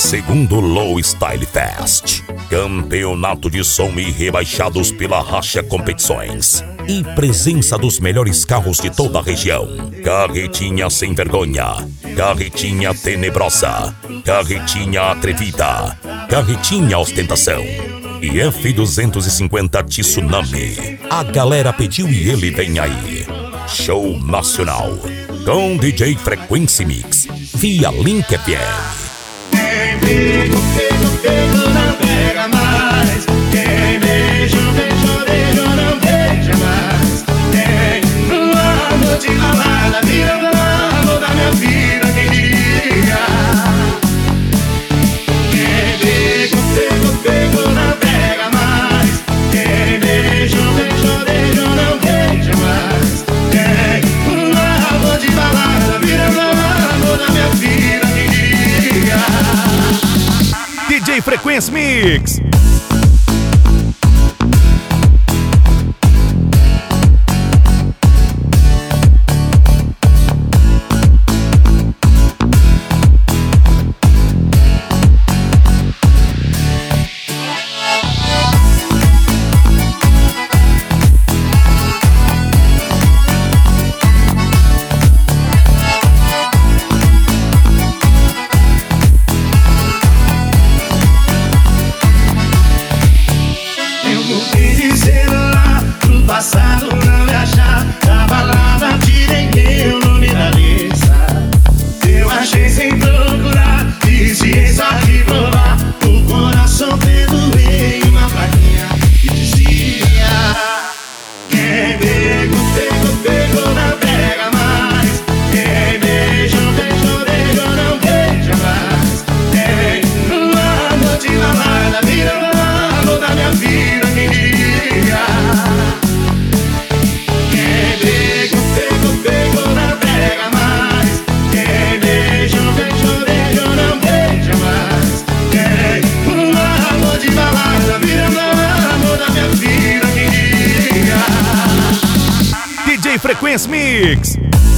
12º Low Style Fest, campeonato de som e rebaixados pela Racha Competições e presença dos melhores carros de toda a região. Carretinha Sem Vergonha, Carretinha Tenebrosa, Carretinha Atrevida, Carretinha Ostentação e F250 Tsunami. A galera pediu e ele vem aí. Show nacional com DJ Frequency Mix via Link FM. Quem pego, não pega mais. Quem beijo, não beija mais. Quem amor de balada vira amor da minha vida, quem diria? Quem pego, não pega mais. Quem beijo, não beija mais. Quem amor de balada vira amor da minha vida, quem diria? DJ Frequency Mix. Passado não me achar, da balada tirei meu nome da lista. Eu achei sem procurar, disse só de provar. O coração perdoei uma plaquinha que dizia: quem pegou, não pega mais. Quem beijou, não beija mais. Quem amor de balada vira amor da minha vida, quem diria? DJ Frequency Mix.